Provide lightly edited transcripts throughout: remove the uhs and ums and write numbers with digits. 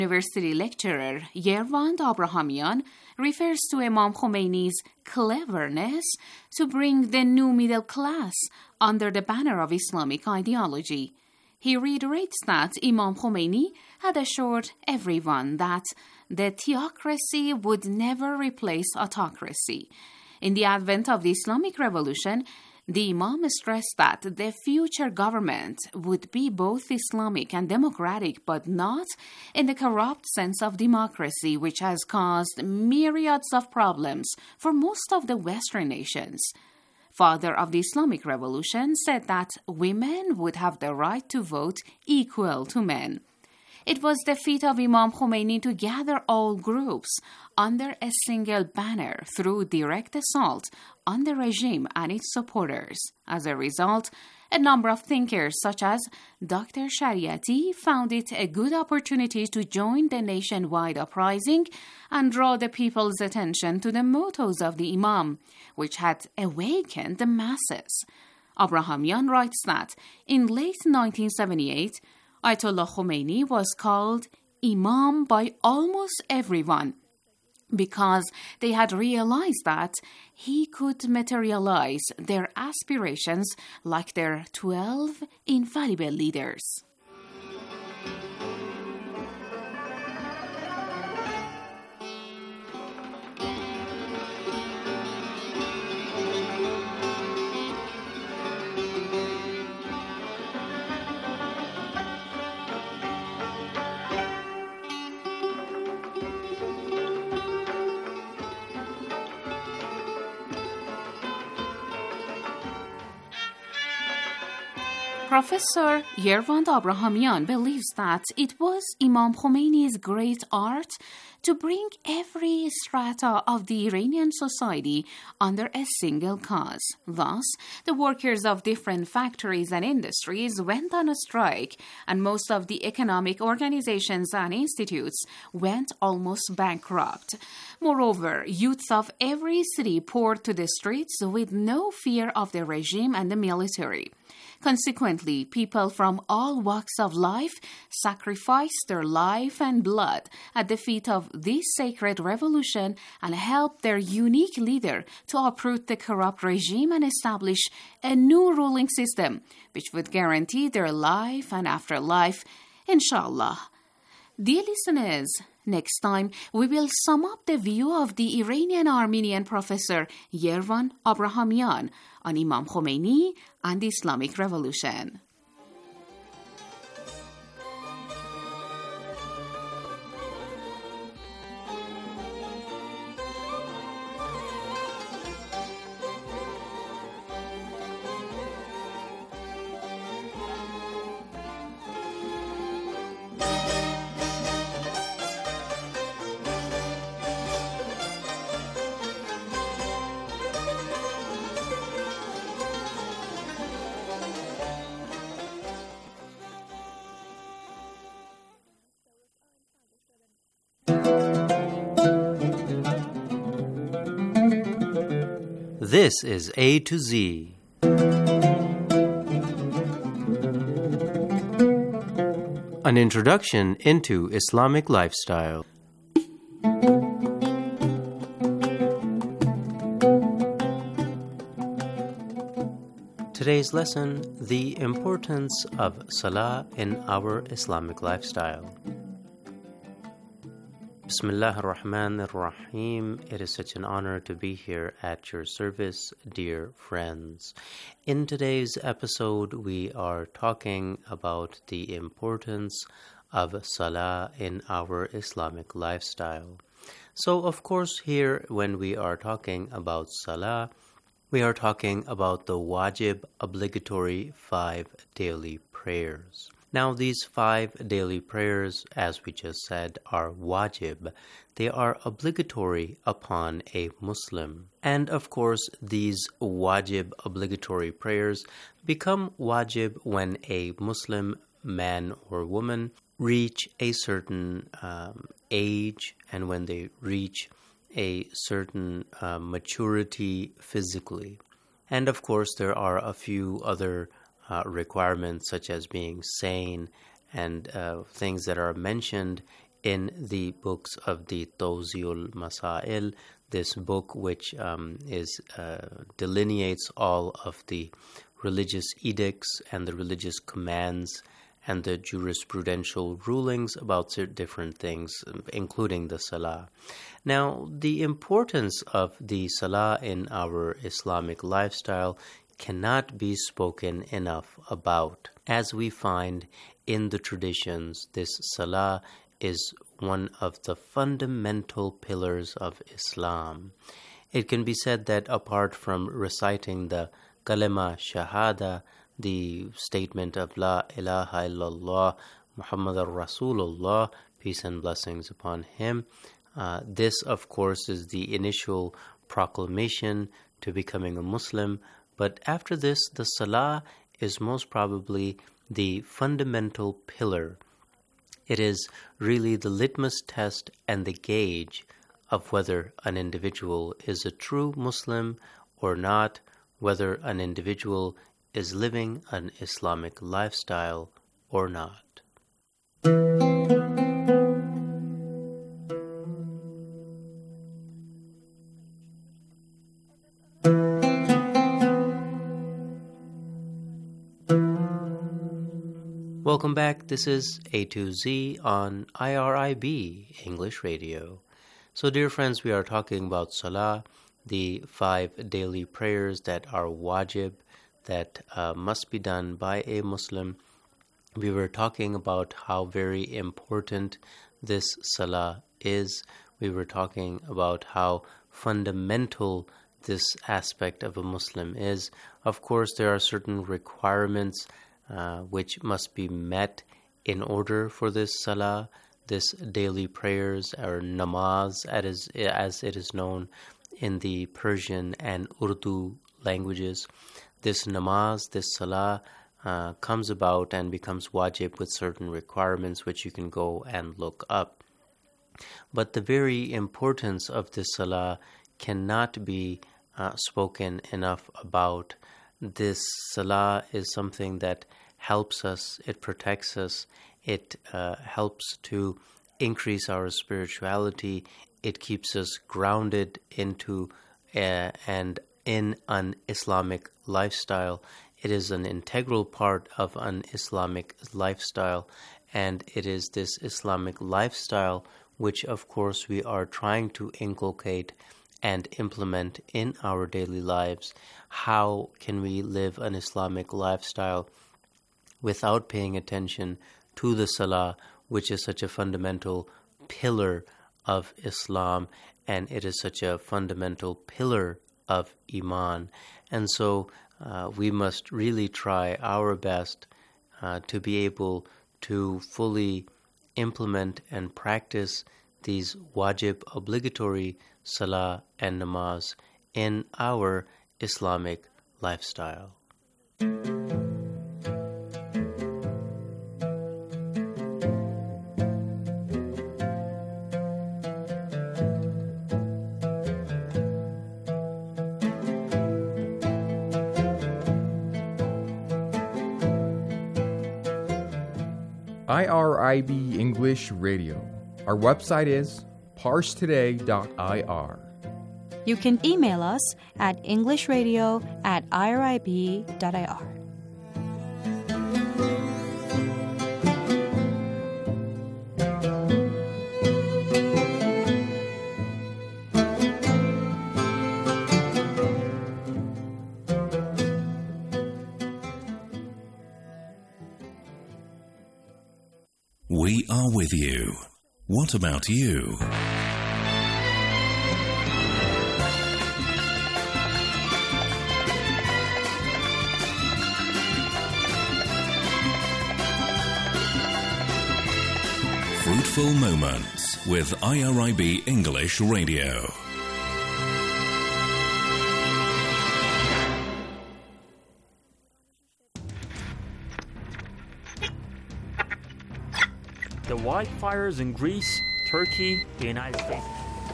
University lecturer Yervand Abrahamian refers to Imam Khomeini's cleverness to bring the new middle class under the banner of Islamic ideology. He reiterates that Imam Khomeini had assured everyone that the theocracy would never replace autocracy. In the advent of the Islamic Revolution, the Imam stressed that the future government would be both Islamic and democratic, but not in the corrupt sense of democracy, which has caused myriads of problems for most of the Western nations. Father of the Islamic Revolution said that women would have the right to vote equal to men. It was the feat of Imam Khomeini to gather all groups under a single banner through direct assault on the regime and its supporters. As a result, a number of thinkers such as Dr. Shariati found it a good opportunity to join the nationwide uprising and draw the people's attention to the mottos of the Imam, which had awakened the masses. Abrahamian writes that in late 1978, Ayatollah Khomeini was called Imam by almost everyone because they had realized that he could materialize their aspirations like their 12 infallible leaders. Professor Yervand Abrahamian believes that it was Imam Khomeini's great art to bring every strata of the Iranian society under a single cause. Thus, the workers of different factories and industries went on a strike, and most of the economic organizations and institutes went almost bankrupt. Moreover, youth of every city poured to the streets with no fear of the regime and the military. Consequently, people from all walks of life sacrificed their life and blood at the feet of this sacred revolution and helped their unique leader to uproot the corrupt regime and establish a new ruling system which would guarantee their life and afterlife, inshallah. Dear listeners, next time we will sum up the view of the Iranian-Armenian professor Yervand Abrahamian on Imam Khomeini and the Islamic Revolution. This is A to Z. An introduction into Islamic lifestyle. Today's lesson, the importance of Salah in our Islamic lifestyle. Bismillah ar-Rahman ar-Rahim. It is such an honor to be here at your service, dear friends. In today's episode, we are talking about the importance of Salah in our Islamic lifestyle. So, of course, here when we are talking about Salah, we are talking about the wajib, obligatory 5 daily prayers. Now, these 5 daily prayers, as we just said, are wajib. They are obligatory upon a Muslim. And, of course, these wajib obligatory prayers become wajib when a Muslim man or woman reach a certain age and when they reach a certain maturity physically. And, of course, there are a few other requirements such as being sane and things that are mentioned in the books of the Tawzi'ul Masail, this book which delineates all of the religious edicts and the religious commands and the jurisprudential rulings about different things, including the Salah. Now, the importance of the Salah in our Islamic lifestyle cannot be spoken enough about. As we find in the traditions, this Salah is one of the fundamental pillars of Islam. It can be said that apart from reciting the Kalima Shahada, the statement of La ilaha illallah Muhammadur Rasulullah, peace and blessings upon him, this of course is the initial proclamation to becoming a Muslim. But after this, the Salah is most probably the fundamental pillar. It is really the litmus test and the gauge of whether an individual is a true Muslim or not, whether an individual is living an Islamic lifestyle or not. Welcome back. This is A to Z on IRIB English Radio. So, dear friends, we are talking about Salah, the 5 daily prayers that are wajib, that must be done by a Muslim. We were talking about how very important this Salah is. We were talking about how fundamental this aspect of a Muslim is. Of course, there are certain requirements which must be met in order for this Salah, this daily prayers, or namaz as it is known in the Persian and Urdu languages. This namaz, this Salah, comes about and becomes wajib with certain requirements which you can go and look up. But the very importance of this Salah cannot be spoken enough about. This Salah is something that helps us, it protects us, it helps to increase our spirituality, it keeps us grounded into and in an Islamic lifestyle. It is an integral part of an Islamic lifestyle, and it is this Islamic lifestyle which, of course, we are trying to inculcate and implement in our daily lives. How can we live an Islamic lifestyle without paying attention to the Salah, which is such a fundamental pillar of Islam, and it is such a fundamental pillar of Iman? And so we must really try our best to be able to fully implement and practice these wajib, obligatory Salah and namaz in our Islamic lifestyle. IRIB English Radio. Our website is parsetoday.ir. You can email us at englishradio@irib.ir. We are with you. What about you? Fruitful Moments with IRIB English Radio. The wildfires in Greece, Turkey, the United States.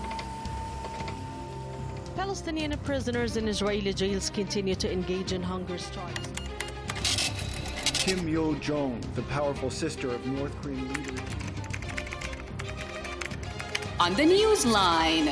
Palestinian prisoners in Israeli jails continue to engage in hunger strikes. Kim Yo-jong, the powerful sister of North Korean leader. on the Newsline.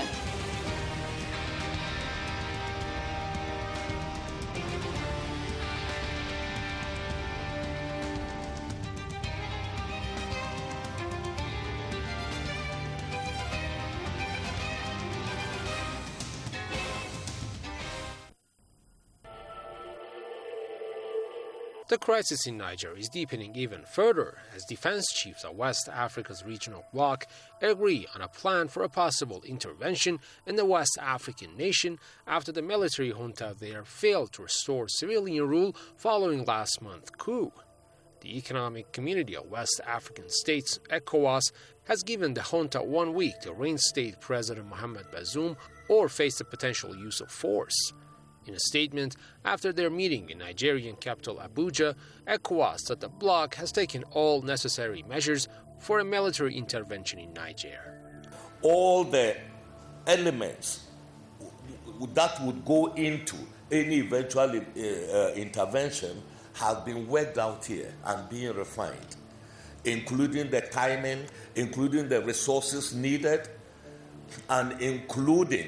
The crisis in Niger is deepening even further as defense chiefs of West Africa's regional bloc agree on a plan for a possible intervention in the West African nation after the military junta there failed to restore civilian rule following last month's coup. The Economic Community of West African States, ECOWAS, has given the junta 1 week to reinstate President Mohamed Bazoum or face the potential use of force. In a statement after their meeting in Nigerian capital Abuja, ECOWAS said the bloc has taken all necessary measures for a military intervention in Niger. All the elements that would go into any eventual intervention have been worked out here and being refined, including the timing, including the resources needed, and including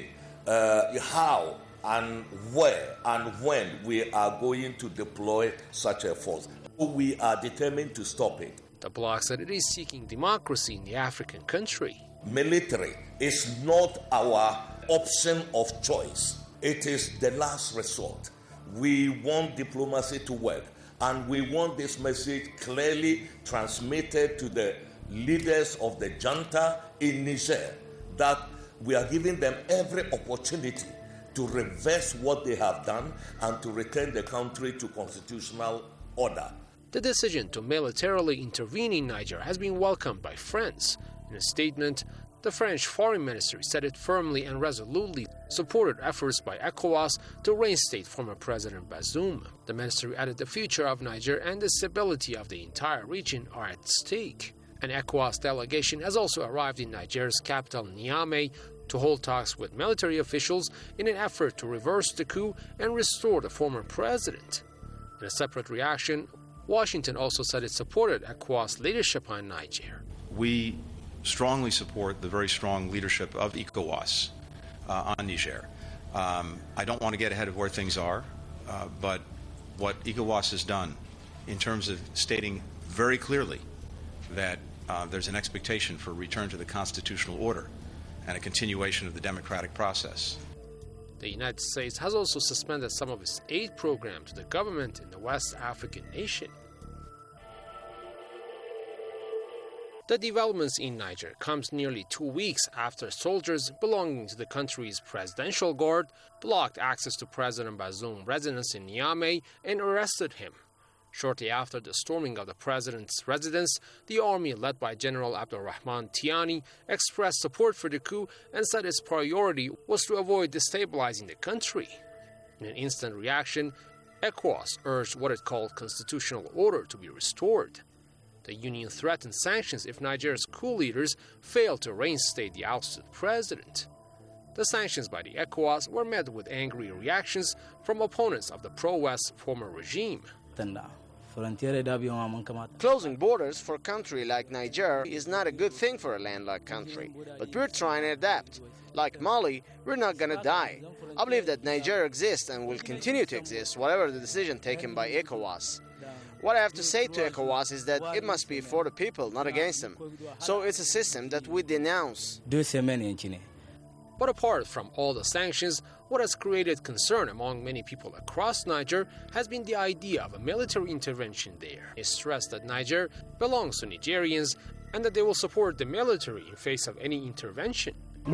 how and where and when we are going to deploy such a force. We are determined to stop it. The bloc said it is seeking democracy in the African country. Military is not our option of choice. It is the last resort. We want diplomacy to work, and we want this message clearly transmitted to the leaders of the junta in Niger that we are giving them every opportunity to reverse what they have done and to return the country to constitutional order. The decision to militarily intervene in Niger has been welcomed by France. In a statement, the French foreign ministry said it firmly and resolutely supported efforts by ECOWAS to reinstate former President Bazoum. The ministry added the future of Niger and the stability of the entire region are at stake. An ECOWAS delegation has also arrived in Niger's capital, Niamey, to hold talks with military officials in an effort to reverse the coup and restore the former president. In a separate reaction, Washington also said it supported ECOWAS leadership on Niger. We strongly support the very strong leadership of ECOWAS on Niger. I don't want to get ahead of where things are, but what ECOWAS has done in terms of stating very clearly that there's an expectation for a return to the constitutional order and a continuation of the democratic process. The United States has also suspended some of its aid program to the government in the West African nation. The developments in Niger comes nearly 2 weeks after soldiers belonging to the country's presidential guard blocked access to President Bazoum's residence in Niamey and arrested him. Shortly after the storming of the president's residence, the army led by General Abdurrahman Tiani expressed support for the coup and said its priority was to avoid destabilizing the country. In an instant reaction, ECOWAS urged what it called constitutional order to be restored. The union threatened sanctions if Niger's coup leaders failed to reinstate the ousted president. The sanctions by the ECOWAS were met with angry reactions from opponents of the pro-West former regime. Closing borders for a country like Niger is not a good thing for a landlocked country, but we're trying to adapt. Like Mali, we're not going to die. I believe that Niger exists and will continue to exist, whatever the decision taken by ECOWAS. What I have to say to ECOWAS is that it must be for the people, not against them. So it's a system that we denounce. But apart from all the sanctions, what has created concern among many people across Niger has been the idea of a military intervention there. It stressed that Niger belongs to Nigerians and that they will support the military in face of any intervention. As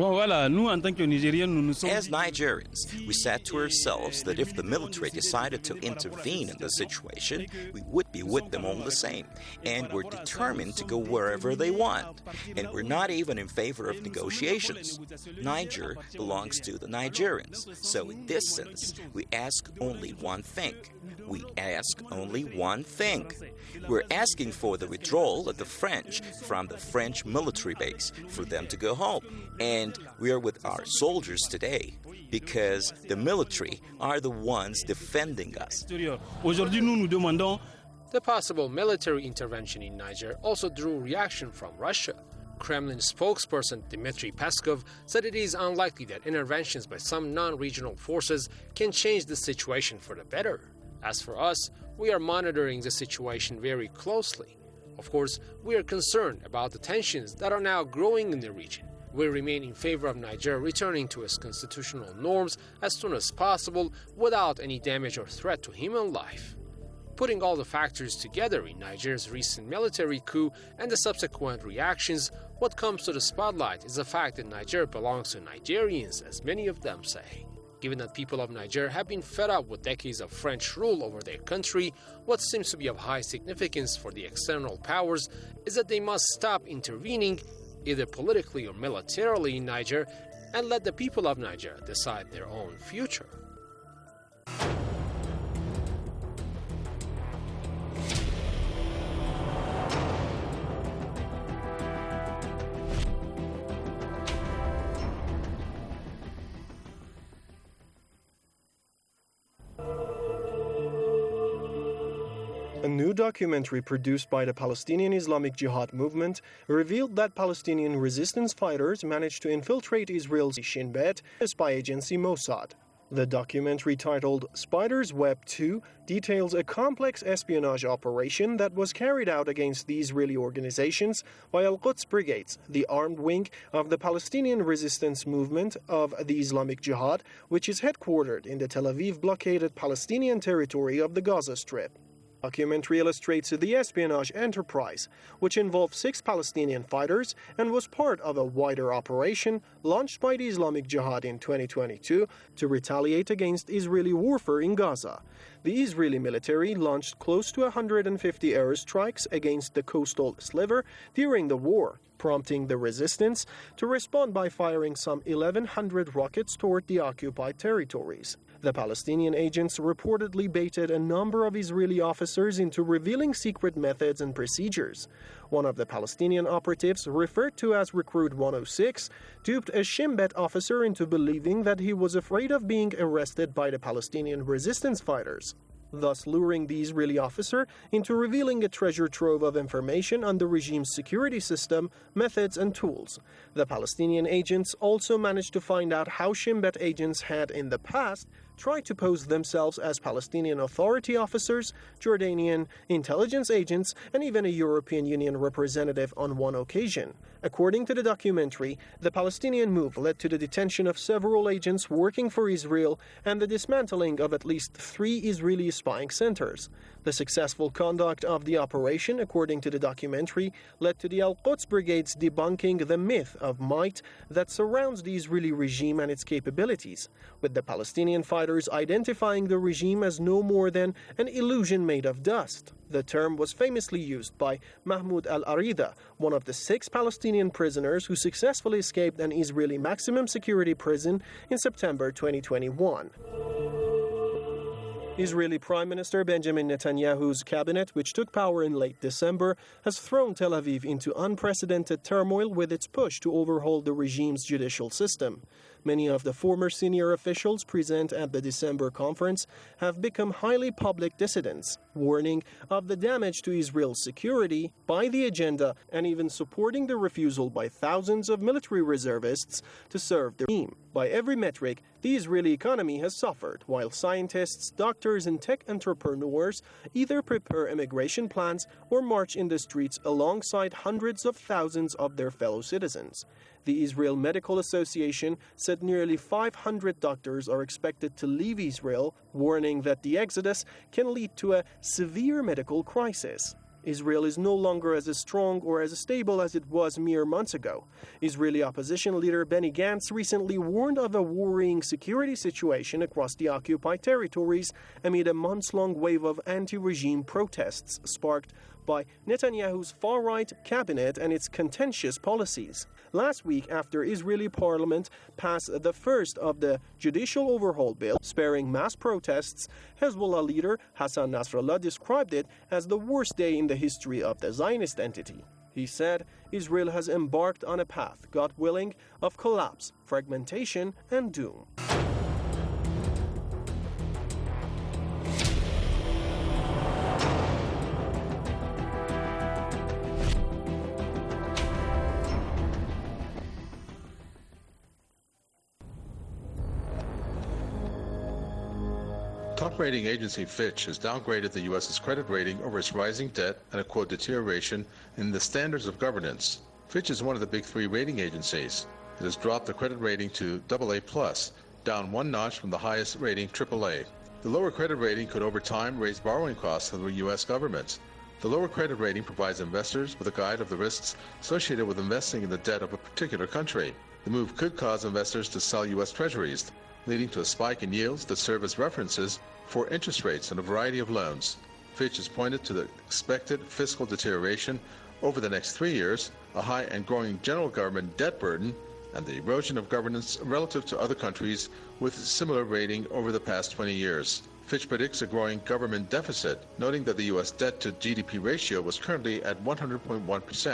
Nigerians, we said to ourselves that if the military decided to intervene in the situation, we would be with them all the same. And we're determined to go wherever they want. And we're not even in favor of negotiations. Niger belongs to the Nigerians. So in this sense, we ask only one thing. We're asking for the withdrawal of the French from the French military base for them to go home. And we are with our soldiers today because the military are the ones defending us. The possible military intervention in Niger also drew reaction from Russia. Kremlin spokesperson Dmitry Peskov said it is unlikely that interventions by some non-regional forces can change the situation for the better. As for us, we are monitoring the situation very closely. Of course, we are concerned about the tensions that are now growing in the region. We remain in favor of Niger returning to its constitutional norms as soon as possible without any damage or threat to human life. Putting all the factors together in Niger's recent military coup and the subsequent reactions, what comes to the spotlight is the fact that Niger belongs to Nigerians, as many of them say. Given that people of Niger have been fed up with decades of French rule over their country, what seems to be of high significance for the external powers is that they must stop intervening, either politically or militarily, in Niger, and let the people of Niger decide their own future. A new documentary produced by the Palestinian Islamic Jihad movement revealed that Palestinian resistance fighters managed to infiltrate Israel's Shin Bet spy agency Mossad. The documentary, titled Spider's Web 2, details a complex espionage operation that was carried out against the Israeli organizations by Al-Quds Brigades, the armed wing of the Palestinian resistance movement of the Islamic Jihad, which is headquartered in the Tel Aviv blockaded Palestinian territory of the Gaza Strip. The documentary illustrates the espionage enterprise, which involved 6 Palestinian fighters and was part of a wider operation launched by the Islamic Jihad in 2022 to retaliate against Israeli warfare in Gaza. The Israeli military launched close to 150 airstrikes against the coastal sliver during the war, prompting the resistance to respond by firing some 1,100 rockets toward the occupied territories. The Palestinian agents reportedly baited a number of Israeli officers into revealing secret methods and procedures. One of the Palestinian operatives, referred to as Recruit 106, duped a Shin Bet officer into believing that he was afraid of being arrested by the Palestinian resistance fighters, thus luring the Israeli officer into revealing a treasure trove of information on the regime's security system, methods, and tools. The Palestinian agents also managed to find out how Shin Bet agents had in the past tried to pose themselves as Palestinian Authority officers, Jordanian intelligence agents, and even a European Union representative on one occasion. According to the documentary, the Palestinian move led to the detention of several agents working for Israel and the dismantling of at least 3 Israeli spying centers. The successful conduct of the operation, according to the documentary, led to the Al-Quds Brigades debunking the myth of might that surrounds the Israeli regime and its capabilities, with the Palestinian fighters identifying the regime as no more than an illusion made of dust. The term was famously used by Mahmoud al-Arida, one of the 6 Palestinian prisoners who successfully escaped an Israeli maximum security prison in September 2021. Israeli Prime Minister Benjamin Netanyahu's cabinet, which took power in late December, has thrown Tel Aviv into unprecedented turmoil with its push to overhaul the regime's judicial system. Many of the former senior officials present at the December conference have become highly public dissidents, warning of the damage to Israel's security by the agenda and even supporting the refusal by thousands of military reservists to serve the regime. By every metric, the Israeli economy has suffered, while scientists, doctors, and tech entrepreneurs either prepare immigration plans or march in the streets alongside hundreds of thousands of their fellow citizens. The Israel Medical Association said nearly 500 doctors are expected to leave Israel, warning that the exodus can lead to a severe medical crisis. Israel is no longer as strong or as stable as it was mere months ago. Israeli opposition leader Benny Gantz recently warned of a worrying security situation across the occupied territories amid a months-long wave of anti-regime protests sparked by Netanyahu's far-right cabinet and its contentious policies. Last week, after Israeli parliament passed the first of the judicial overhaul bill, sparing mass protests, Hezbollah leader Hassan Nasrallah described it as the worst day in the history of the Zionist entity. He said Israel has embarked on a path, God willing, of collapse, fragmentation, and doom. top rating agency Fitch has downgraded the U.S.'s credit rating over its rising debt and a quote deterioration in the standards of governance. Fitch is one of the big three rating agencies. It has dropped the credit rating to AA+, down one notch from the highest rating AAA. The lower credit rating could over time raise borrowing costs for the U.S. government. The lower credit rating provides investors with a guide of the risks associated with investing in the debt of a particular country. The move could cause investors to sell U.S. treasuries, leading to a spike in yields that serve as references for interest rates on a variety of loans. Fitch has pointed to the expected fiscal deterioration over the next 3 years, a high and growing general government debt burden, and the erosion of governance relative to other countries with similar rating over the past 20 years. Fitch predicts a growing government deficit, noting that the U.S. debt to GDP ratio was currently at 100.1%,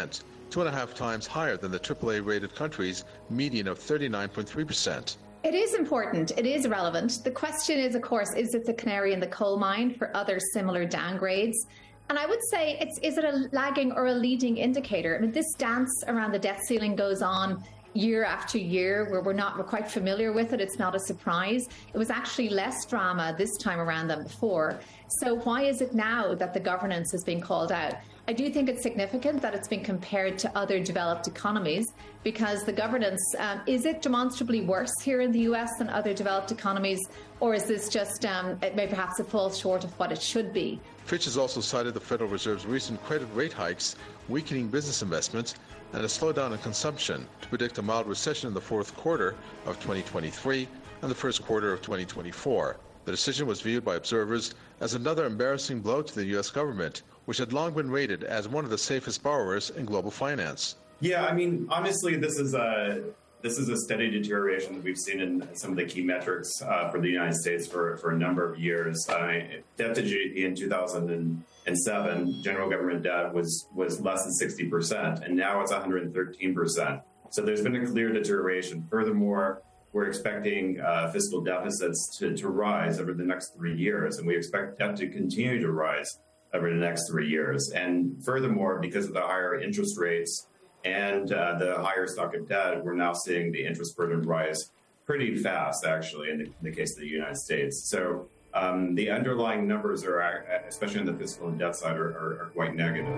2.5 times higher than the AAA-rated country's median of 39.3%. It is important. It is relevant. The question is, of course, is it the canary in the coal mine for other similar downgrades? And I would say, is it a lagging or a leading indicator? I mean, this dance around the debt ceiling goes on year after year, where we're quite familiar with it. It's not a surprise. It was actually less drama this time around than before. So why is it now that the governance is being called out? I do think it's significant that it's been compared to other developed economies, because the governance, is it demonstrably worse here in the US than other developed economies, or is this just, perhaps it falls short of what it should be? Fitch has also cited the Federal Reserve's recent credit rate hikes, weakening business investment, and a slowdown in consumption to predict a mild recession in the fourth quarter of 2023 and the first quarter of 2024. The decision was viewed by observers as another embarrassing blow to the U.S. government, which had long been rated as one of the safest borrowers in global finance. Yeah, I mean, honestly, this is a steady deterioration that we've seen in some of the key metrics for the United States for a number of years. Debt to GDP in 2007, general government debt was less than 60%, and now it's 113%. So there's been a clear deterioration. Furthermore, we're expecting fiscal deficits to rise over the next 3 years, and we expect debt to continue to rise over the next 3 years. And furthermore, because of the higher interest rates and the higher stock of debt, we're now seeing the interest burden rise pretty fast, actually, in the case of the United States. So the underlying numbers are, especially on the fiscal and debt side, are quite negative.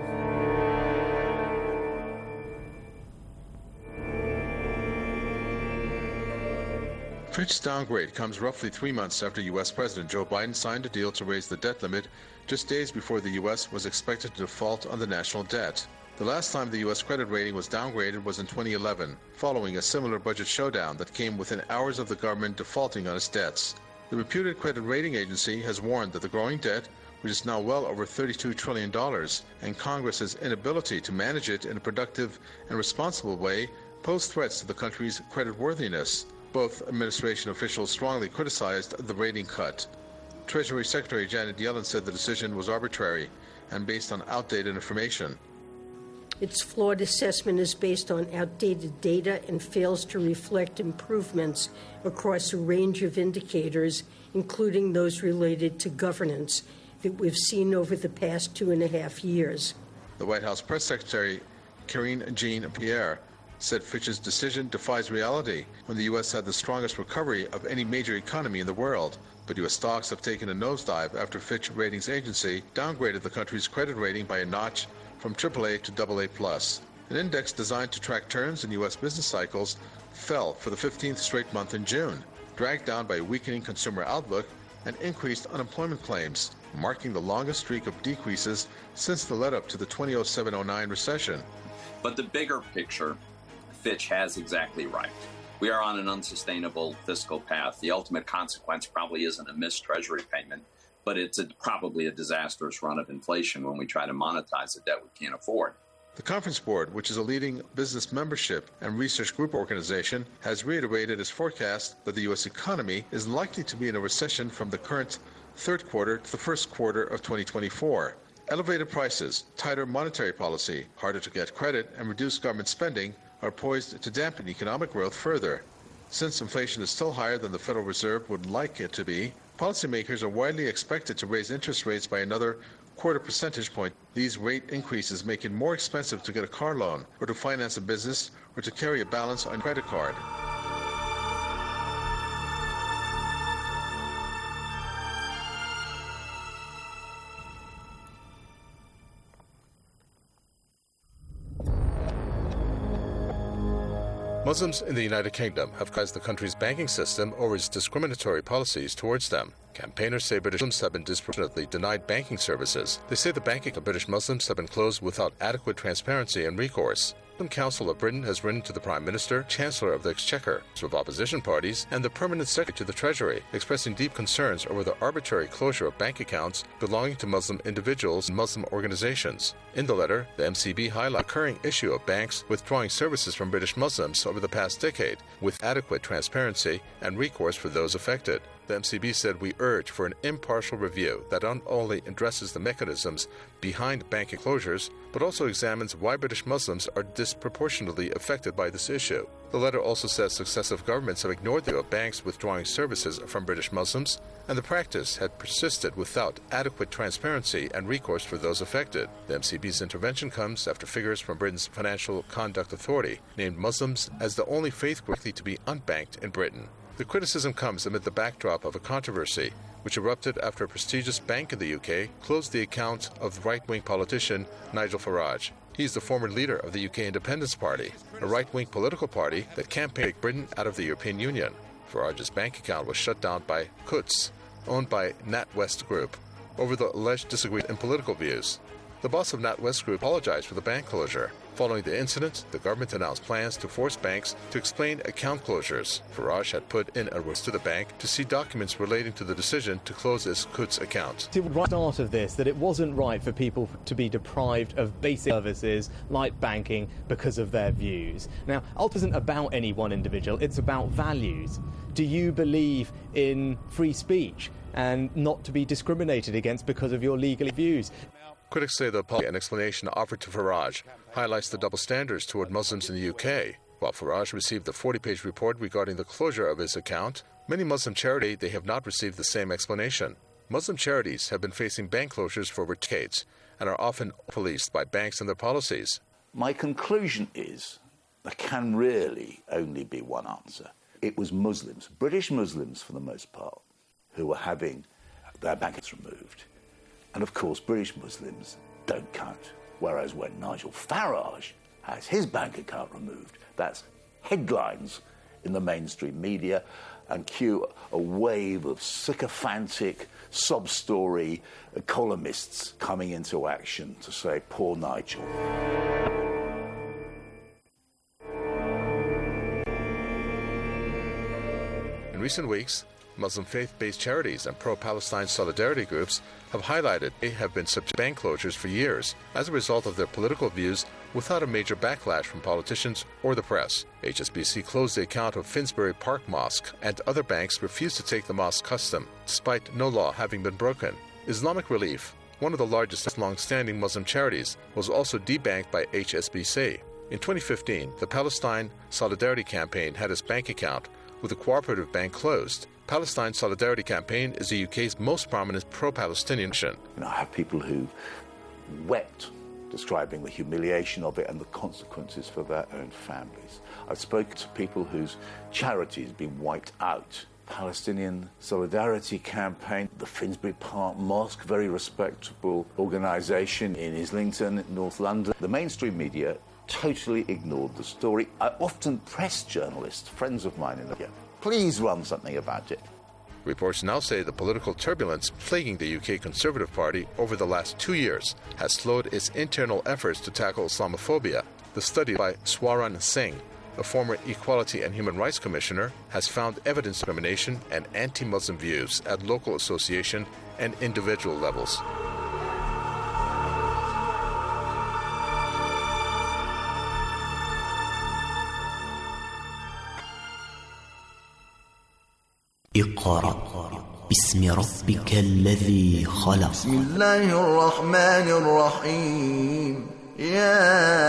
Fitch's downgrade comes roughly 3 months after U.S. President Joe Biden signed a deal to raise the debt limit just days before the U.S. was expected to default on the national debt. The last time the U.S. credit rating was downgraded was in 2011, following a similar budget showdown that came within hours of the government defaulting on its debts. The reputed credit rating agency has warned that the growing debt, which is now well over $32 trillion, and Congress's inability to manage it in a productive and responsible way pose threats to the country's creditworthiness. Both administration officials strongly criticized the rating cut. Treasury Secretary Janet Yellen said the decision was arbitrary and based on outdated information. Its flawed assessment is based on outdated data and fails to reflect improvements across a range of indicators, including those related to governance, that we've seen over the past 2.5 years. The White House Press Secretary Karine Jean-Pierre said Fitch's decision defies reality when the U.S. had the strongest recovery of any major economy in the world. But U.S. stocks have taken a nosedive after Fitch Ratings Agency downgraded the country's credit rating by a notch from AAA to AA+. An index designed to track turns in U.S. business cycles fell for the 15th straight month in June, dragged down by a weakening consumer outlook and increased unemployment claims, marking the longest streak of decreases since the lead-up to the 2007-09 recession. But the bigger picture, Fitch has exactly right. We are on an unsustainable fiscal path. The ultimate consequence probably isn't a missed Treasury payment, but it's probably a disastrous run of inflation when we try to monetize a debt we can't afford. The Conference Board, which is a leading business membership and research group organization, has reiterated its forecast that the U.S. economy is likely to be in a recession from the current third quarter to the first quarter of 2024. Elevated prices, tighter monetary policy, harder to get credit, and reduced government spending are poised to dampen economic growth further. Since inflation is still higher than the Federal Reserve would like it to be, policymakers are widely expected to raise interest rates by another 0.25 percentage point. These rate increases make it more expensive to get a car loan, or to finance a business, or to carry a balance on a credit card. Muslims in the United Kingdom have criticized the country's banking system over its discriminatory policies towards them. Campaigners say British Muslims have been disproportionately denied banking services. They say the banking of British Muslims have been closed without adequate transparency and recourse. The Council of Britain has written to the Prime Minister, Chancellor of the Exchequer, of opposition parties, and the Permanent Secretary to the Treasury, expressing deep concerns over the arbitrary closure of bank accounts belonging to Muslim individuals and Muslim organizations. In the letter, the MCB highlights the recurring issue of banks withdrawing services from British Muslims over the past decade, with adequate transparency and recourse for those affected. The MCB said, "We urge for an impartial review that not only addresses the mechanisms behind banking closures, but also examines why British Muslims are disproportionately affected by this issue." The letter also says successive governments have ignored the issue of banks withdrawing services from British Muslims, and the practice had persisted without adequate transparency and recourse for those affected. The MCB's intervention comes after figures from Britain's Financial Conduct Authority named Muslims as the only faith group likely to be unbanked in Britain. The criticism comes amid the backdrop of a controversy which erupted after a prestigious bank in the UK closed the account of right-wing politician Nigel Farage. He is the former leader of the UK Independence Party, a right-wing political party that campaigned to take Britain out of the European Union. Farage's bank account was shut down by Coutts, owned by NatWest Group, over the alleged disagreement in political views. The boss of NatWest Group apologized for the bank closure. Following the incident, the government announced plans to force banks to explain account closures. Farage had put in a request to the bank to see documents relating to the decision to close his Coutts account. It was right at the start of this that it wasn't right for people to be deprived of basic services like banking because of their views. Now, Alt isn't about any one individual, it's about values. Do you believe in free speech and not to be discriminated against because of your legal views? Critics say the apology and explanation offered to Farage highlights the double standards toward Muslims in the UK. While Farage received the 40-page report regarding the closure of his account, many Muslim charities they have not received the same explanation. Muslim charities have been facing bank closures for decades and are often policed by banks and their policies. My conclusion is there can really only be one answer. It was Muslims, British Muslims for the most part, who were having their bank accounts removed. And of course, British Muslims don't count. Whereas when Nigel Farage has his bank account removed, that's headlines in the mainstream media and cue a wave of sycophantic sub-story columnists coming into action to say, poor Nigel. In recent weeks, Muslim faith-based charities and pro-Palestine solidarity groups have highlighted they have been subject to bank closures for years as a result of their political views without a major backlash from politicians or the press. HSBC closed the account of Finsbury Park Mosque, and other banks refused to take the mosque custom, despite no law having been broken. Islamic Relief, one of the largest long-standing Muslim charities, was also debanked by HSBC. In 2015, the Palestine Solidarity Campaign had its bank account with the cooperative bank closed. Palestine Solidarity Campaign is the UK's most prominent pro-Palestinian action. I have people who wept describing the humiliation of it and the consequences for their own families. I've spoken to people whose charities have been wiped out. Palestinian Solidarity Campaign, the Finsbury Park Mosque, very respectable organisation in Islington, North London. The mainstream media totally ignored the story. I often press journalists, friends of mine in the media, please run something about it. Reports now say the political turbulence plaguing the UK Conservative Party over the last 2 years has slowed its internal efforts to tackle Islamophobia. The study by Swaran Singh, a former Equality and Human Rights Commissioner, has found evidence of discrimination and anti-Muslim views at local association and individual levels. اقرأ باسم ربك الذي خلق. بسم الله الرحمن الرحيم. يا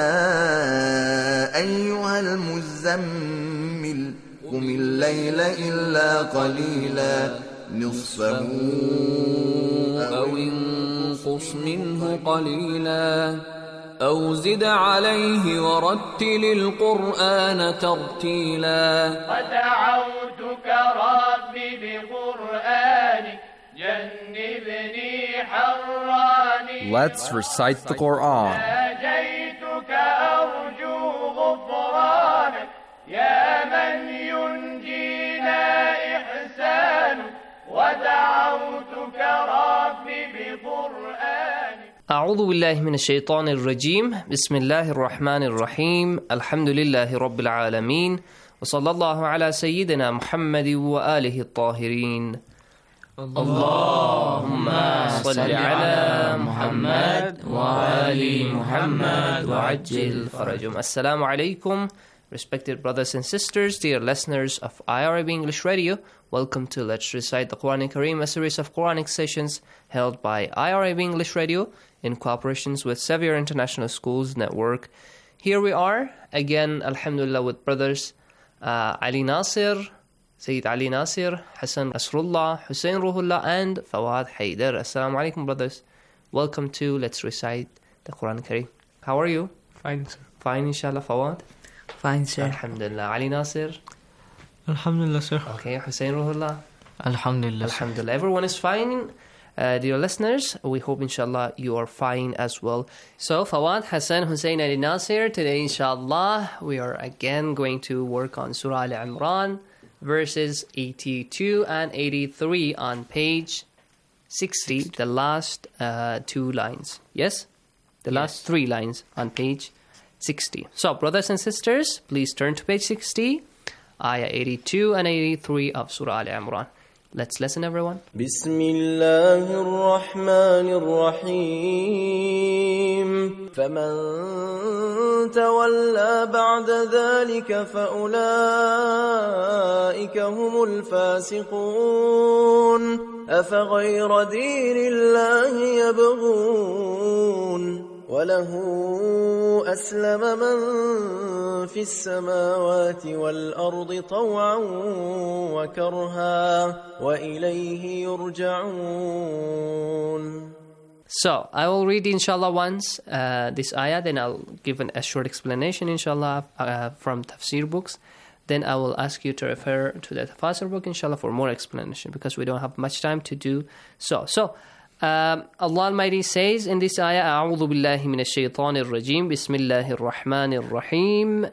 أيها المزمل قم الليل إلا قليلا نصفه أو انقص منه قليلا أو زد عليه ورتل القرآن ترتيلا. ودعوتك ربي بقرآنك جنبني حراني. Let's recite the Quran. ناجيتك أرجو غفرانك يا أعوذ بالله من الشيطان الرجيم بسم الله الرحمن الرحيم الحمد لله رب العالمين وصلى الله على سيدنا محمد وآله الطاهرين اللهم صل على محمد وآل محمد وعجل فرجهم. Assalamu alaikum, respected brothers and sisters, dear listeners of IRIB English Radio. Welcome to Let's Recite the Quran Kareem, a series of Quranic sessions held by IRIB English Radio in cooperation with Xavier International Schools Network. Here we are again, alhamdulillah, with brothers Ali Nasir, Sayyid Ali Nasir, Hassan Nasrullah, Hussein Ruhullah, and Fawad Haidar. Assalamu alaikum, brothers. Welcome to Let's Recite the Quran Kareem. How are you? Fine, sir. Fine, inshallah, Fawad? Fine, sir. Alhamdulillah. Ali Nasir? Alhamdulillah, sir. Okay, Hussein Ruhullah? Alhamdulillah. Alhamdulillah. Everyone is fine. Dear listeners, we hope inshallah you are fine as well. So, Fawad, Hassan, Hussein, Ali Nasir, today inshallah we are again going to work on Surah Al-Imran, verses 82 and 83 on page 60, the last two lines. Yes? The last three lines on page 60. So, brothers and sisters, please turn to page 60, ayah 82 and 83 of Surah Al-Imran. Let's listen, everyone. Bismillahir Rahmanir Rahim. فَمَن تَوَلَّى بَعْدَ ذَلِكَ فَأُولَئِكَ هُمُ الْفَاسِقُونَ أَفَغَيْرَ دِينِ اللَّهِ يَبْغُونَ وَلَهُ أَسْلَمَ مَن فِي السَّمَاوَاتِ وَالْأَرْضِ طَوْعًا وَكَرْهًا وَإِلَيْهِ يُرْجَعُونَ. So, I will read inshallah once this ayah, then I'll give a short explanation inshallah from tafsir books. Then I will ask you to refer to the tafsir book inshallah for more explanation because we don't have much time to do so. Allah Almighty says in this ayah, أعوذ بالله من الشيطان الرجيم بسم الله الرحمن الرحيم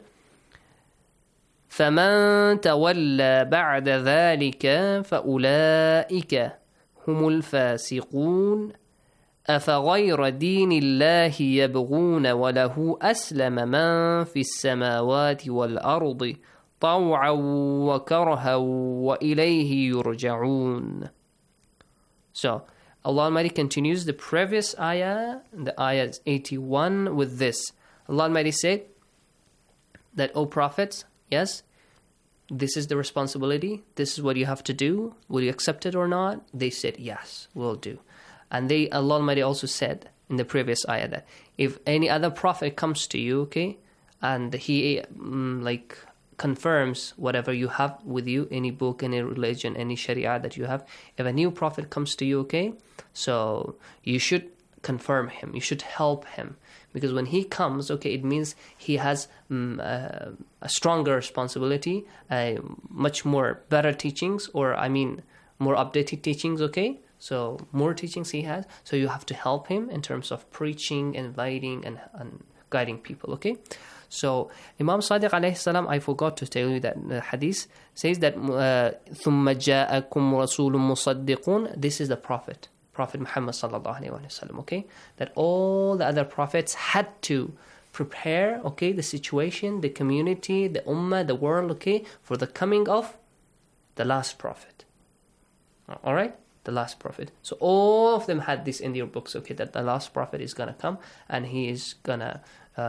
فمن تولى بعد ذلك فأولئك هم الفاسقون أفغير دين الله يبغون وله أسلم من في السماوات والأرض طوعا وكرها وإليه يرجعون. So, Allah Almighty continues the previous ayah, the ayah 81, with this. Allah Almighty said that, O prophets, yes, this is the responsibility, this is what you have to do, will you accept it or not? They said, yes, we'll do. And Allah Almighty also said in the previous ayah that if any other prophet comes to you, okay, and he confirms whatever you have with you, any book, any religion, any sharia that you have, if a new prophet comes to you, okay, so you should confirm him, you should help him, because when he comes, okay, it means he has a stronger responsibility, much more better teachings, or more updated teachings, okay, so more teachings he has, so you have to help him in terms of preaching, inviting, and guiding people, okay. So, Imam Sadiq alayhi salam, I forgot to tell you that the hadith says that ثُمَّ جَاءَكُمْ رَسُولٌ مُصَدِّقٌ. This is the Prophet Muhammad sallallahu alayhi wa sallam, okay? That all the other prophets had to prepare, okay, the situation, the community, the ummah, the world, okay, for the coming of the last prophet. Alright? The last prophet. So, all of them had this in their books, okay, that the last prophet is gonna come and he is gonna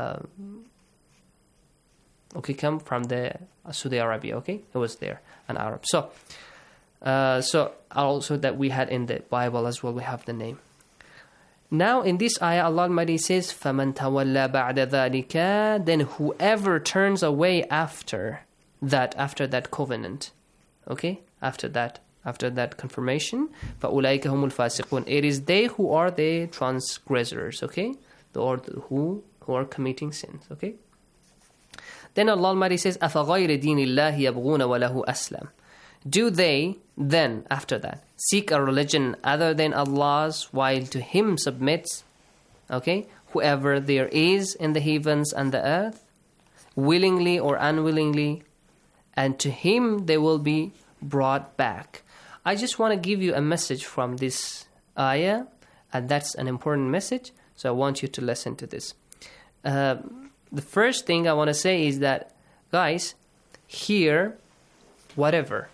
come from the Saudi Arabia, okay? It was there, an Arab. So also that we had in the Bible as well, we have the name. Now in this ayah, Allah Almighty says, فَمَنْ تَوَلَّى بَعْدَ ذَلِكَ. Then whoever turns away after that covenant, okay? After that confirmation, فَأُولَٰئِكَ هُمُ الْفَاسِقُونَ. It is they who are the transgressors, okay? Or who are committing sins, okay? Then Allah Almighty says, أَفَغَيْرِ دِينِ اللَّهِ يَبْغُونَ وَلَهُ أَسْلَمَ. Do they then, after that, seek a religion other than Allah's while to Him submits, okay, whoever there is in the heavens and the earth, willingly or unwillingly, and to Him they will be brought back. I just want to give you a message from this ayah, and that's an important message. So I want you to listen to this. The first thing I want to say is that, guys, here, whoever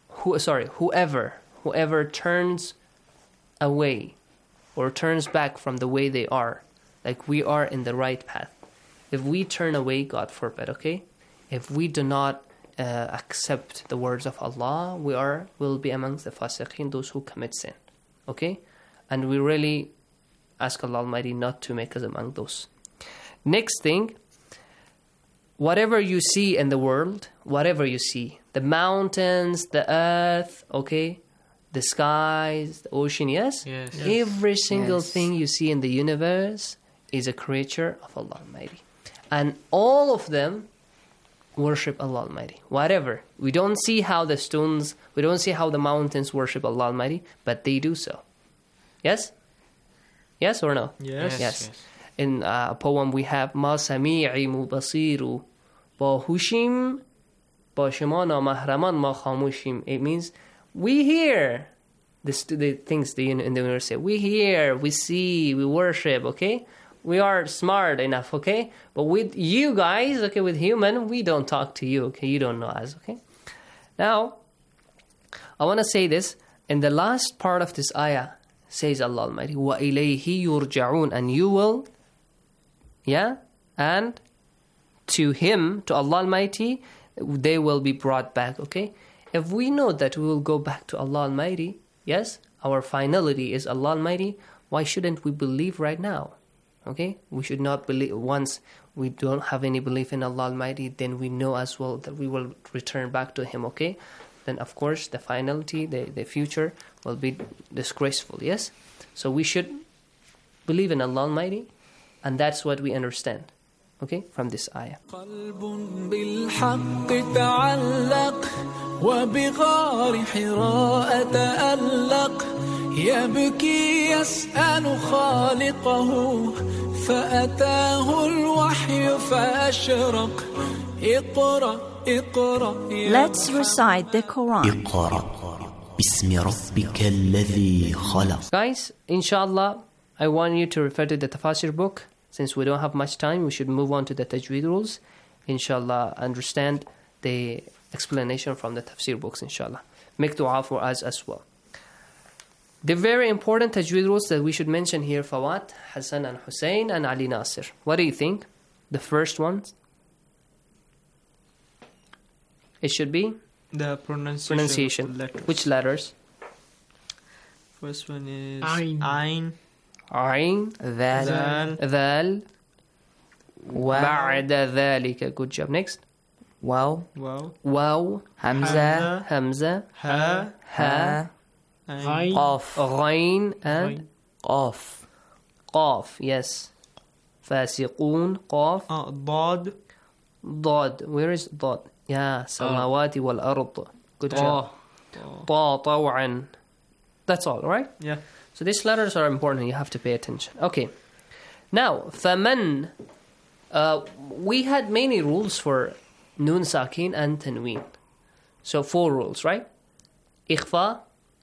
turns away or turns back from the way they are, like we are in the right path. If we turn away, God forbid, okay? If we do not accept the words of Allah, will be amongst the fasiqeen, those who commit sin, okay? And we really ask Allah Almighty not to make us among those. Next thing, whatever you see in the world, whatever you see, the mountains, the earth, okay, the skies, the ocean, yes? Every single thing you see in the universe is a creature of Allah Almighty. And all of them worship Allah Almighty. Whatever. We don't see how the stones, we don't see how the mountains worship Allah Almighty, but they do so. Yes? Yes or no? Yes. In a poem we have Ma sami'i mubasiru ba hushim ba shema namahraman ma khamushim. It means we hear the things in the universe say. We hear, we see, we worship, okay? We are smart enough, okay? But with you guys, okay, with human, we don't talk to you, okay? You don't know us, okay? Now, I want to say this. In the last part of this ayah, says Allah Almighty, وَإِلَيْهِ يُرْجَعُونَ, and you will, and to Him, to Allah Almighty, they will be brought back, okay? If we know that we will go back to Allah Almighty, yes, our finality is Allah Almighty, why shouldn't we believe right now? Okay, we should not believe. Once we don't have any belief in Allah Almighty, then we know as well that we will return back to Him, okay? Then of course the finality, the future will be disgraceful, yes? So we should believe in Allah Almighty, and that's what we understand, okay, from this ayah. يبكي يسأل خالقه فأتاه الوحي فأشرق اقرأ اقرأ. Let's recite the Quran. اقرأ باسم ربك الذي خلق. Guys, inshallah, I want you to refer to the Tafsir book. Since we don't have much time, we should move on to the Tajweed rules. Inshallah, understand the explanation from the Tafsir books, inshallah. Make dua for us as well. The very important tajweed rules that we should mention here, Fawad, Hassan and Hussein, and Ali Nasir. What do you think? The first one? It should be? The pronunciation. Letters. Which letters? First one is Ayn. Ayn. Dhal. Dhal. بعد ذلك. Good job. Next. Wow. Hamza. Ha. Qaf. Ghain and Qaf. Yes. Fasiqun. Qaf. Dad. Where is Dad? Yeah. Samawati wal ard. Good job. Ta. Taw'an. That's all, right? Yeah. So these letters are important. You have to pay attention. Okay. Now, faman. We had many rules for Nun Sakin and Tanween. So 4 rules, right? Ikhfa.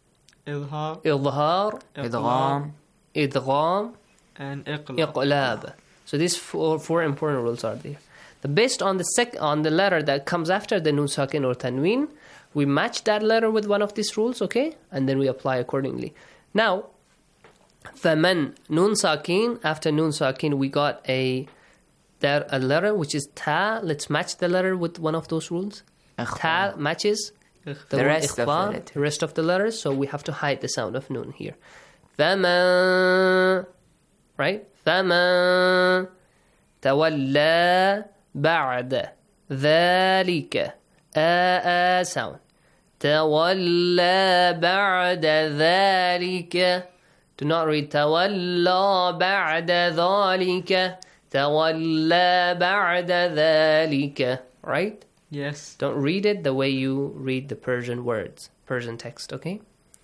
Idhar, Idgham, and Iqlab. So these four important rules are there. Based on the letter that comes after the Nun Sakin or Tanween, we match that letter with one of these rules, okay? And then we apply accordingly. Now, Faman, Nun Sakin, after Nun Sakin, we got a letter which is Ta. Let's match the letter with one of those rules. Ta matches the rest of the letters, so we have to hide the sound of Nun here. Fama, right? Fama tawalla ba'da dhalika. Sound. Tawalla ba'da dhalika. Do not read tawalla ba'da dhalika. Tawalla ba'da dhalika. Right? Yes. Don't read it the way you read the Persian words, Persian text, okay?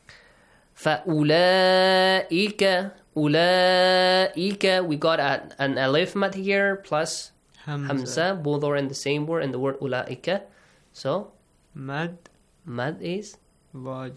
فَأُولَئِكَ we got an alif mad here plus hamza. Both are in the same word in the word أُولَئِكَ. So, mad is?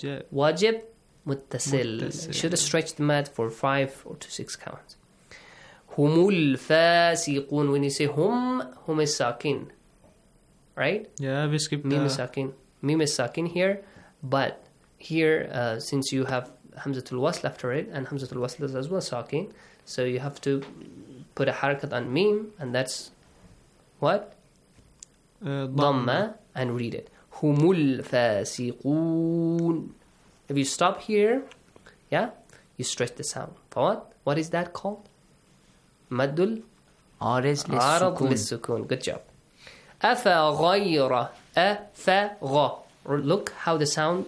Wajib muttasil. You should have stretched the mad for 5 or to 6 counts. Humul fasiqun. When you say hum is sakin. Right? Yeah, we skip Mim is sakin. Mim is sakin here. But here, since you have Hamzatul Wasl after it, and Hamzatul Wasl is as well sakin, so you have to put a harakat on mim, and that's what? Dhamma, and read it. Humul fasiqun. If you stop here, yeah, you stretch the sound. For what? What is that called? Maddul Arad lis-sukun. Good job. Afa ghayra. Afa gha. Look how they sound.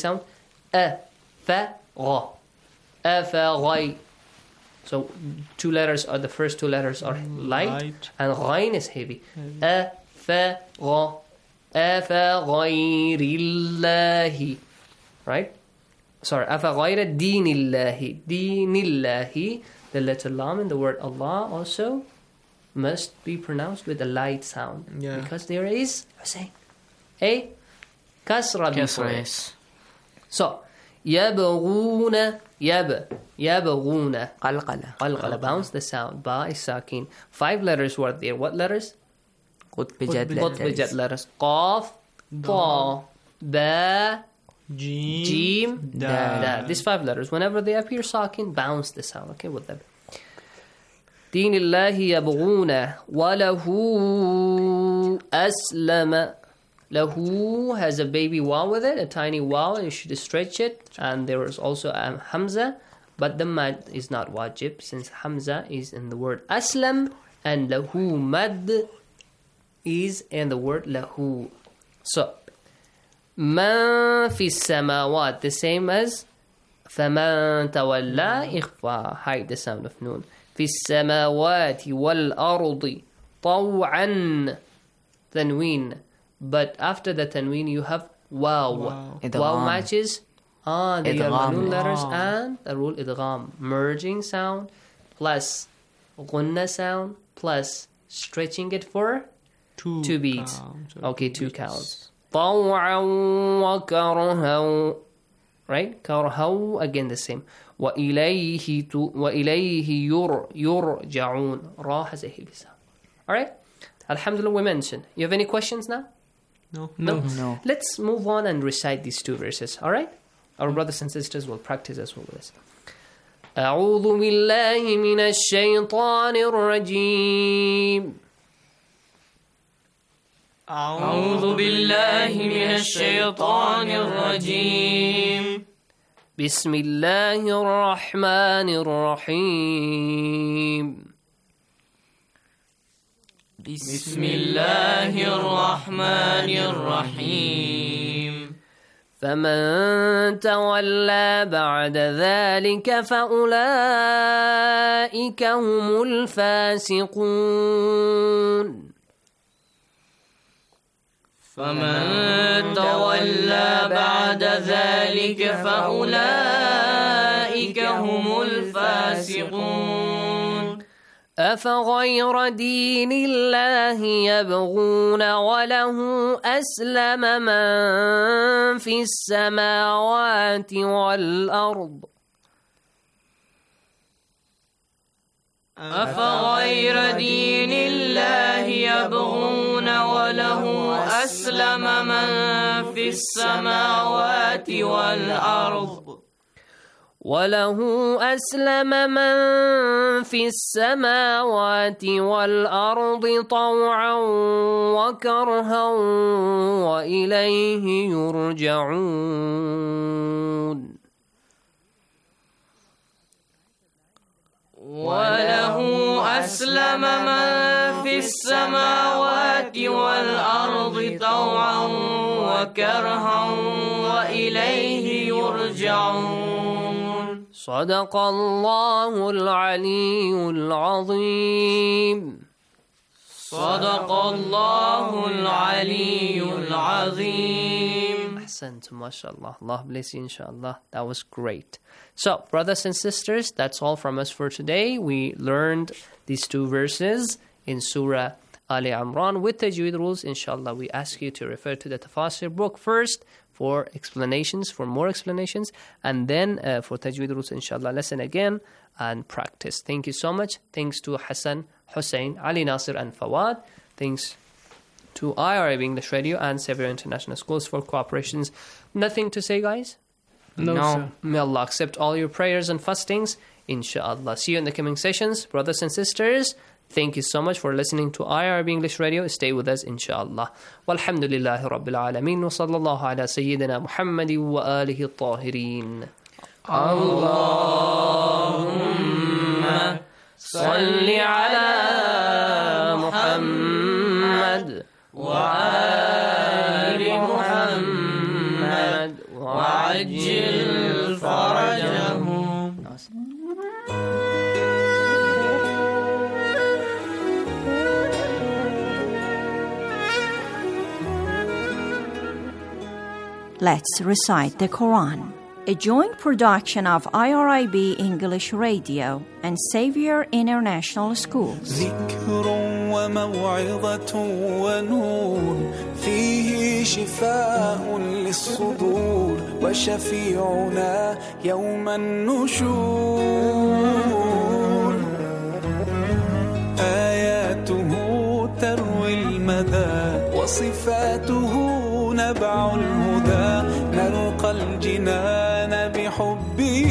Afa gha. Afa ghay. So the first two letters are light. And ghayn is heavy. Afa gha. Afa ghayrillahi. Right? Sorry, afa ghayra dinillahi. Dinillahi. The letter lam in the word Allah also must be pronounced with a light sound. Yeah. Because there is, a kasra before it. So, yabghuna, yabghuna. Qalqala. Bounce the sound. Ba is sakin. 5 letters were there. What letters? Qutbijat letters. Qaf, ta, ba, Jim, da. These 5 letters, whenever they appear sakin, bounce the sound. Okay, with them. Dinillahi yabghuna walahu aslama. Lahu has a baby waw with it, a tiny waw. You should stretch it. And there is also a hamza, but the mad is not wajib since hamza is in the word aslam and lahu mad is in the word lahu. So man fi samawat, the same as faman tawalla ikhfa, hide the sound of noon. Fi samawati wal ardi taw'an, tanween. But after the tanween you have waw. Waw matches the noon letters and the rule idgham. Merging sound plus gunna sound plus stretching it for 2 beats. Okay, 2 counts. طَوْعًا وَكَرْهًا. Right? كَرْهًا, again the same. وَإِلَيْهِ يُرْجَعُونَ. Ra has a heavy sound. Alright? Alhamdulillah, we mentioned. You have any questions now? No. Let's move on and recite these 2 verses. Alright? Our brothers and sisters will practice as well with us. أعوذ بالله من الشيطان الرجيم. أعوذ بالله من الشيطان الرجيم. بسم الله الرحمن الرحيم. بسم الله الرحمن الرحيم. فمن تولى بعد ذلك فأولئك هم الفاسقون. فمن تولى بعد ذلك فأولئك هم الفاسقون. أفغير دين الله يبغون وله أسلم من في السماوات والأرض. أفغير دين الله يبغون وله أسلم من في السماوات والأرض. وله أسلم من في السماوات والأرض طوعا وكرها وإليه يرجعون. وله أسلم من في السماوات والأرض طوعا وكرها وإليه يرجعون. صدق الله العلي العظيم. صدق الله العلي العظيم. Ahsantum, mashallah. Allah bless you, inshallah. That was great. So, brothers and sisters, that's all from us for today. We learned these 2 verses in Surah Ali Imran with Tajweed rules. Inshallah, we ask you to refer to the Tafasir book first for explanations, for more explanations, and then for Tajweed rules, inshallah, listen again and practice. Thank you so much. Thanks to Hassan, Hussein, Ali Nasir, and Fawad. Thanks to IRIB English Radio and Xavier International Schools for cooperations. Nothing to say, guys? No. Sir. May Allah accept all your prayers and fastings, inshallah. See you in the coming sessions, brothers and sisters. Thank you so much for listening to IRIB English Radio. Stay with us, inshallah. Walhamdulillahi Rabbil Alameen. Wa sallallahu ala Sayyidina Muhammadi wa alihi al-tahirin. Allahumma salli ala Muhammad wa ali Muhammad wa ajil farajahum. Let's recite the Quran. A joint production of IRIB English Radio and Xavier International Schools. ذكر وموعظة ونور فيه شفاء للصدور وشفيعنا يوم النشور آياته تروي المدى وصفاته نبع الهدى نلقى الجنان بحبه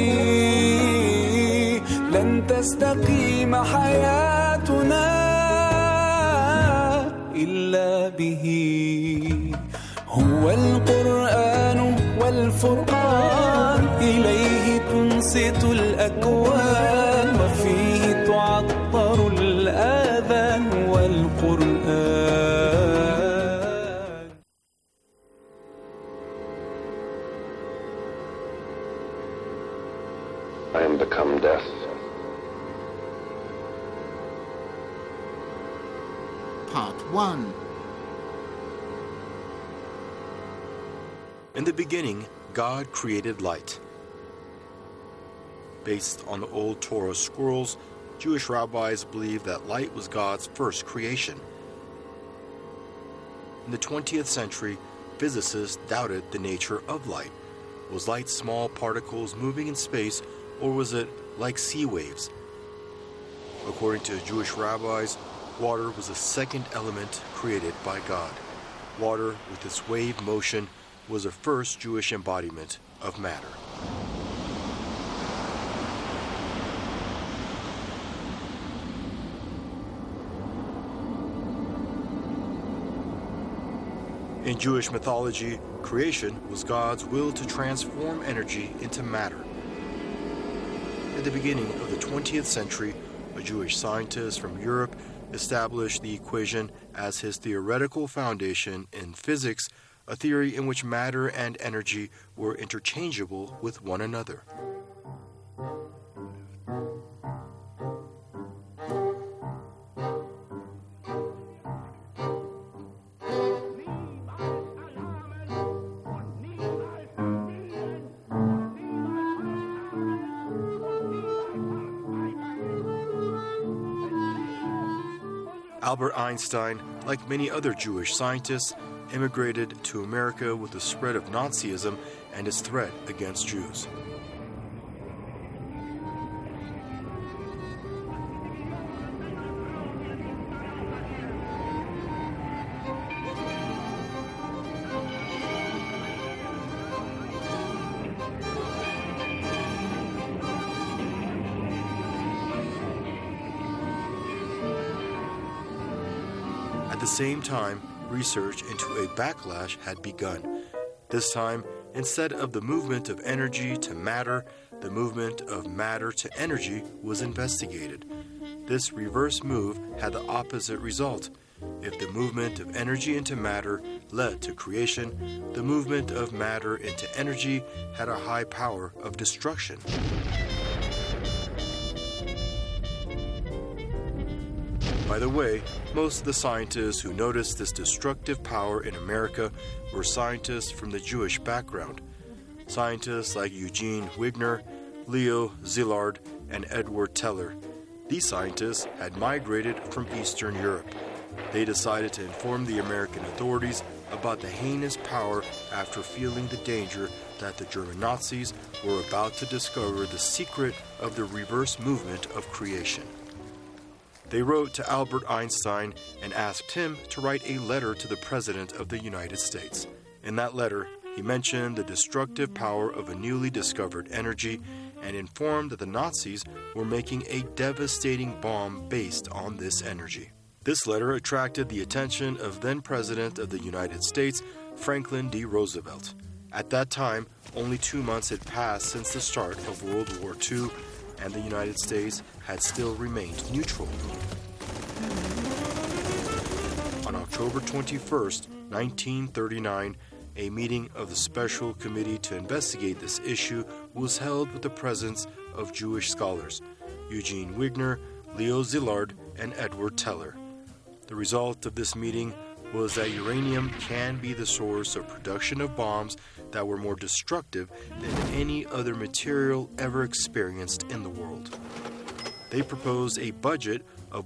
لن تستقيم حياتنا إلا به هو القرآن والفرقان إليه تنصت الأكوان وفيه تعطر الآذان والقرآن. I am become death. Part 1. In the beginning, God created light. Based on the old Torah scrolls, Jewish rabbis believed that light was God's first creation. In the 20th century, physicists doubted the nature of light. Was light small particles moving in space, or was it like sea waves? According to Jewish rabbis, water was the second element created by God. Water, with its wave motion, was the first Jewish embodiment of matter. In Jewish mythology, creation was God's will to transform energy into matter. At the beginning of the 20th century, a Jewish scientist from Europe established the equation as his theoretical foundation in physics, a theory in which matter and energy were interchangeable with one another. Albert Einstein, like many other Jewish scientists, immigrated to America with the spread of Nazism and its threat against Jews. At the same time, research into a backlash had begun. This time, instead of the movement of energy to matter, the movement of matter to energy was investigated. This reverse move had the opposite result. If the movement of energy into matter led to creation, the movement of matter into energy had a high power of destruction. By the way, most of the scientists who noticed this destructive power in America were scientists from the Jewish background. Scientists like Eugene Wigner, Leo Szilard, and Edward Teller. These scientists had migrated from Eastern Europe. They decided to inform the American authorities about the heinous power after feeling the danger that the German Nazis were about to discover the secret of the reverse movement of creation. They wrote to Albert Einstein and asked him to write a letter to the President of the United States. In that letter, he mentioned the destructive power of a newly discovered energy and informed that the Nazis were making a devastating bomb based on this energy. This letter attracted the attention of then President of the United States, Franklin D. Roosevelt. At that time, only 2 months had passed since the start of World War II, and the United States had still remained neutral. On October 21st, 1939, a meeting of the Special Committee to investigate this issue was held with the presence of Jewish scholars, Eugene Wigner, Leo Szilard, and Edward Teller. The result of this meeting was that uranium can be the source of production of bombs that were more destructive than any other material ever experienced in the world. They proposed a budget of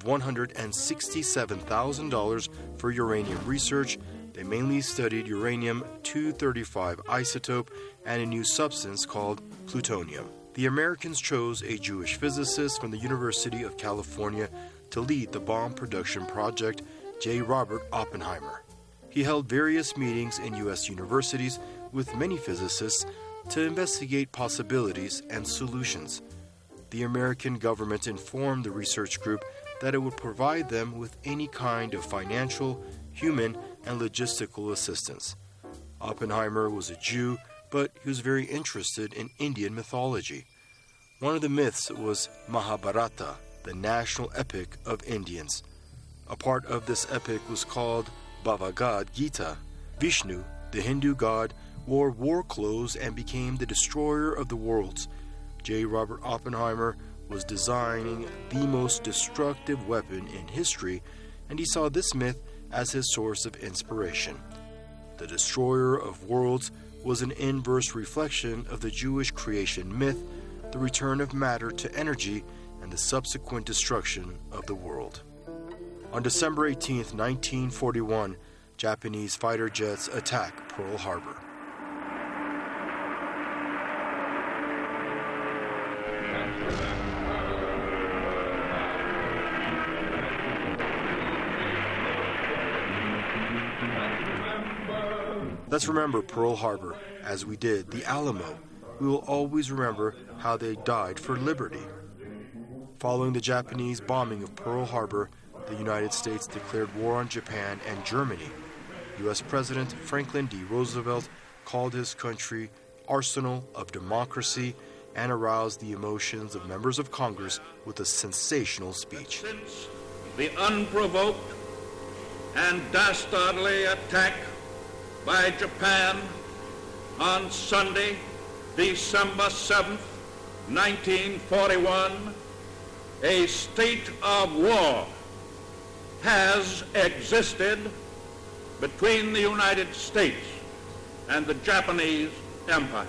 $167,000 for uranium research. They mainly studied uranium-235 isotope and a new substance called plutonium. The Americans chose a Jewish physicist from the University of California to lead the bomb production project, J. Robert Oppenheimer. He held various meetings in U.S. universities with many physicists to investigate possibilities and solutions. The American government informed the research group that it would provide them with any kind of financial, human, and logistical assistance. Oppenheimer was a Jew, but he was very interested in Indian mythology. One of the myths was Mahabharata, the national epic of Indians. A part of this epic was called Bhagavad Gita. Vishnu, the Hindu god, wore war clothes and became the destroyer of the worlds. J. Robert Oppenheimer was designing the most destructive weapon in history, and he saw this myth as his source of inspiration. The destroyer of worlds was an inverse reflection of the Jewish creation myth, the return of matter to energy, and the subsequent destruction of the world. On December 18, 1941, Japanese fighter jets attacked Pearl Harbor. Let's remember Pearl Harbor as we did the Alamo. We will always remember how they died for liberty. Following the Japanese bombing of Pearl Harbor, the United States declared war on Japan and Germany. U.S. President Franklin D. Roosevelt called his country arsenal of democracy and aroused the emotions of members of Congress with a sensational speech. Since the unprovoked and dastardly attack by Japan on Sunday, December 7th, 1941, a state of war has existed between the United States and the Japanese Empire.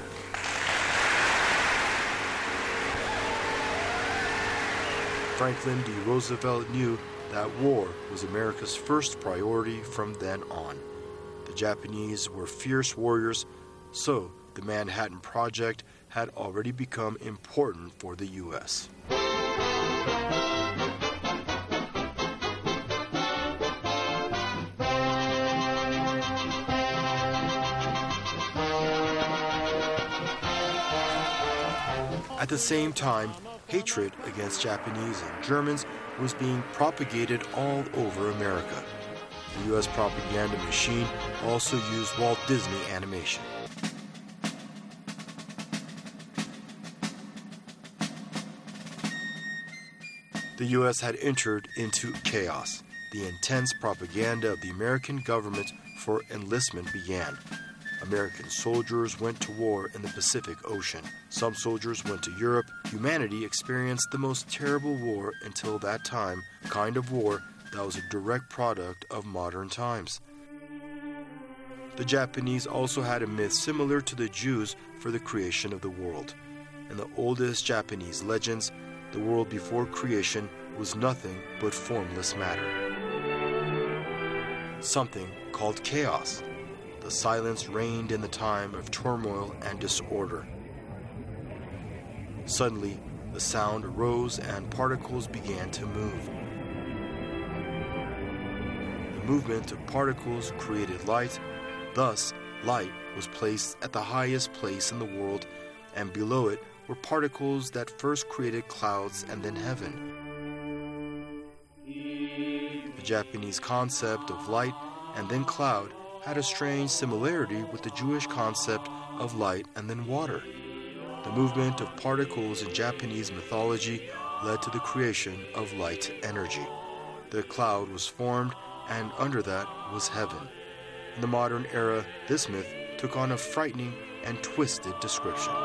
Franklin D. Roosevelt knew that war was America's first priority from then on. The Japanese were fierce warriors, so the Manhattan Project had already become important for the U.S. At the same time, hatred against Japanese and Germans was being propagated all over America. The U.S. propaganda machine also used Walt Disney animation. The U.S. had entered into chaos. The intense propaganda of the American government for enlistment began. American soldiers went to war in the Pacific Ocean. Some soldiers went to Europe. Humanity experienced the most terrible war until that time, a kind of war that was a direct product of modern times. The Japanese also had a myth similar to the Jews for the creation of the world. In the oldest Japanese legends, the world before creation was nothing but formless matter. something called chaos. The silence reigned in the time of turmoil and disorder. Suddenly, the sound arose and particles began to move. The movement of particles created light. Thus, light was placed at the highest place in the world, and below it were particles that first created clouds and then heaven. The Japanese concept of light and then cloud had a strange similarity with the Jewish concept of light and then water. The movement of particles in Japanese mythology led to the creation of light energy. The cloud was formed, and under that was heaven. In the modern era, this myth took on a frightening and twisted description.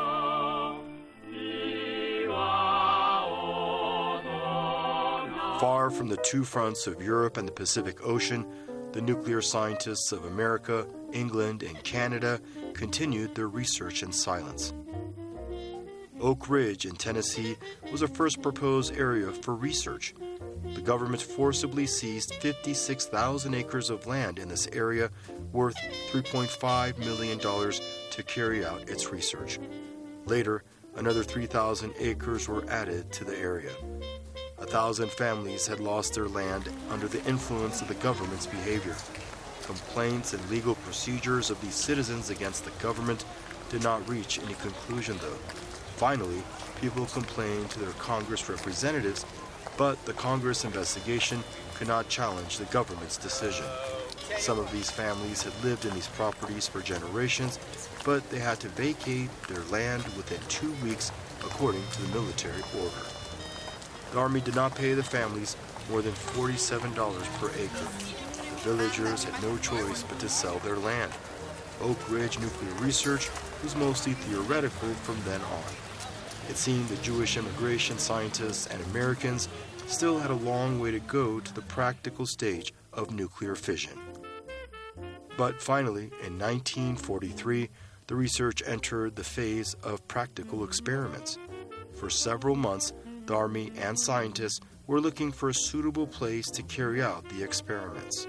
Far from the two fronts of Europe and the Pacific Ocean, the nuclear scientists of America, England, and Canada continued their research in silence. Oak Ridge in Tennessee was a first proposed area for research. The government forcibly seized 56,000 acres of land in this area, worth $3.5 million, to carry out its research. Later, another 3,000 acres were added to the area. 1,000 families had lost their land under the influence of the government's behavior. Complaints and legal procedures of these citizens against the government did not reach any conclusion, though. Finally, people complained to their Congress representatives, but the Congress investigation could not challenge the government's decision. Some of these families had lived in these properties for generations, but they had to vacate their land within 2 weeks, according to the military order. The Army did not pay the families more than $47 per acre. The villagers had no choice but to sell their land. Oak Ridge nuclear research was mostly theoretical from then on. It seemed the Jewish immigration scientists and Americans still had a long way to go to the practical stage of nuclear fission. But finally, in 1943, the research entered the phase of practical experiments. For several months, the Army and scientists were looking for a suitable place to carry out the experiments.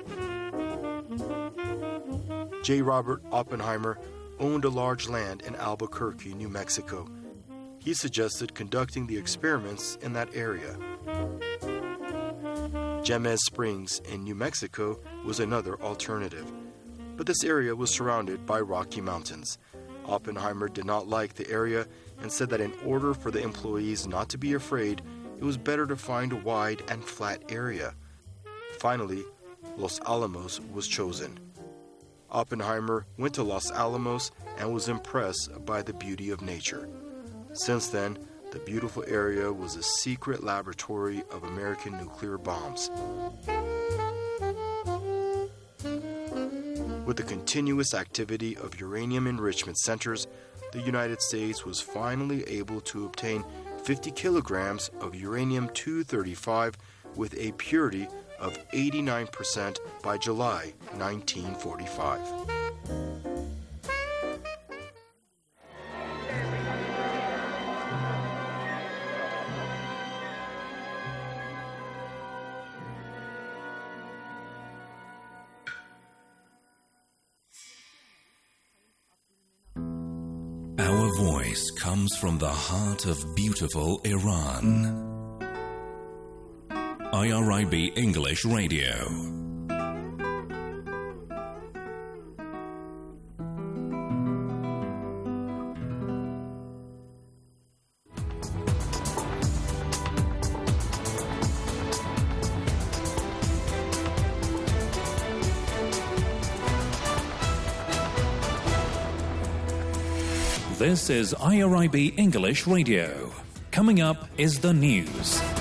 J. Robert Oppenheimer owned a large land in Albuquerque, New Mexico. He suggested conducting the experiments in that area. Jemez Springs in New Mexico was another alternative, but this area was surrounded by Rocky Mountains. Oppenheimer did not like the area and said that in order for the employees not to be afraid, it was better to find a wide and flat area. Finally, Los Alamos was chosen. Oppenheimer went to Los Alamos and was impressed by the beauty of nature. Since then, the beautiful area was a secret laboratory of American nuclear bombs. With the continuous activity of uranium enrichment centers, the United States was finally able to obtain 50 kilograms of uranium-235 with a purity of 89% by July 1945. Our voice comes from the heart of beautiful Iran. IRIB English Radio. This is IRIB English Radio. Coming up is the news.